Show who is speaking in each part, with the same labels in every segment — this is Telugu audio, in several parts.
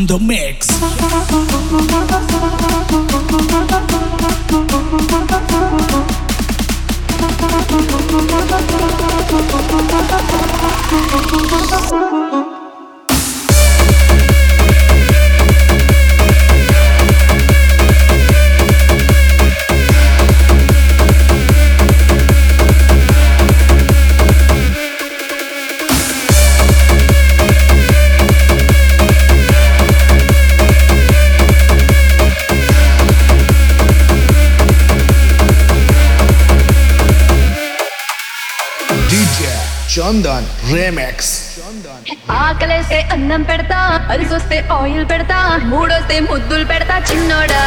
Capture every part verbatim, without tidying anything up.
Speaker 1: in the mix.
Speaker 2: Chandan Remix.
Speaker 3: ఆకలేస్తే అన్నం పెడతా, అరిసొస్తే ఆయిల్ పెడతా, మూడొస్తే ముద్దులు పెడతా చిన్నోడా.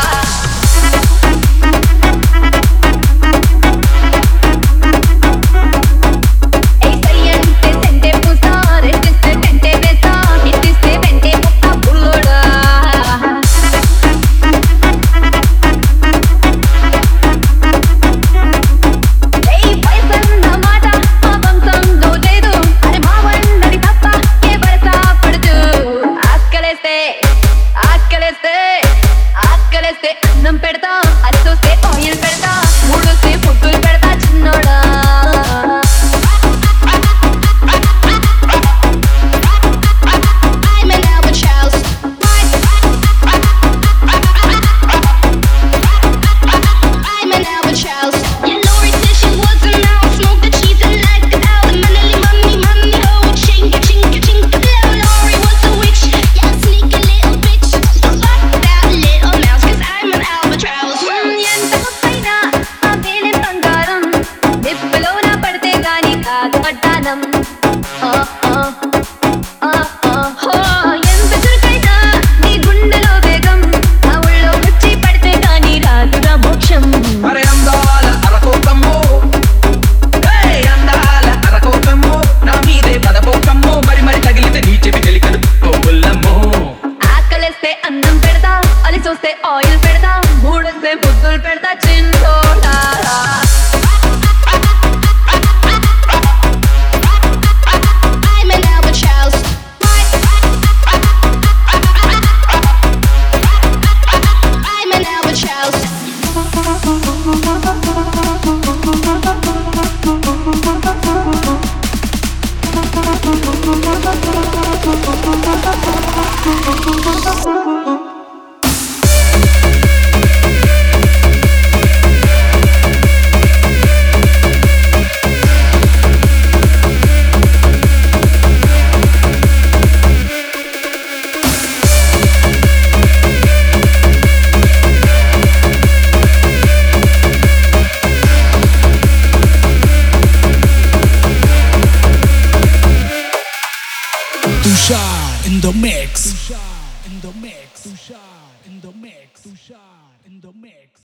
Speaker 3: అన్నం పెడతా, అరిసొస్తే ఆయిల్ పెడతా, మూడొస్తే ముద్దులు పెడతా చిన్నోడా. ఎంత చురుకైనా నీ గుండెలో వేగం, ఆ ఊళ్ళో వచ్చి పడితే గానీ రాదురా మోక్షం.
Speaker 4: అరే అందాల అరకోకమ్మో, అందాల అరకోకమ్మో, నా మీదే పదపోకమ్మో, మరి మరి తగిలితే నీ చెవి తెలికదు కోవుల్లమ్మో.
Speaker 3: ఆకలేస్తే అన్నం పెడతా, అలిసొస్తే ఆయిల్ పెడతా, మూడొస్తే ముద్దులు పెడతా చిన్నోడా.
Speaker 1: Tushar in the mix. In the mix. In the mix. In the mix.